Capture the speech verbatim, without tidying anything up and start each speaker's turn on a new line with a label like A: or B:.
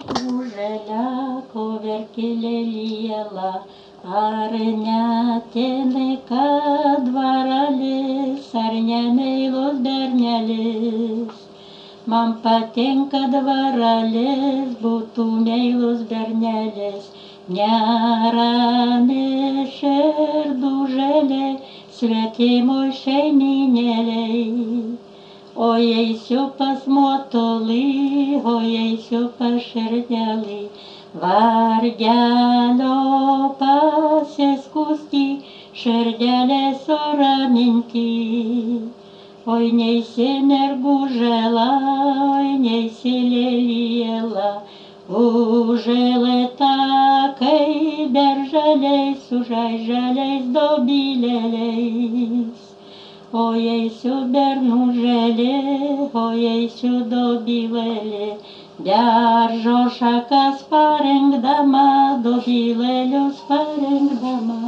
A: Uželiako verkėlė liela, ar neatėnai, kad dvaralis, ar nemeilus bernelis. Man patinka dvaralis, būtų meilus bernelis, nerami širdų želė, svetimų šeiminėliai. O eisiu pas motulį, o eisiu pas širdelį, vargelio pasiskųsti, širdelę suraminti. Oi neisi mergužėla, oi neisi lėliela, užėlėtakai berželiais, užaiželiais dobilėliais. O eisiu bernužėlė, o eisiu dobilėlė, beržo šakas parengdama, dobilėlius parengdama.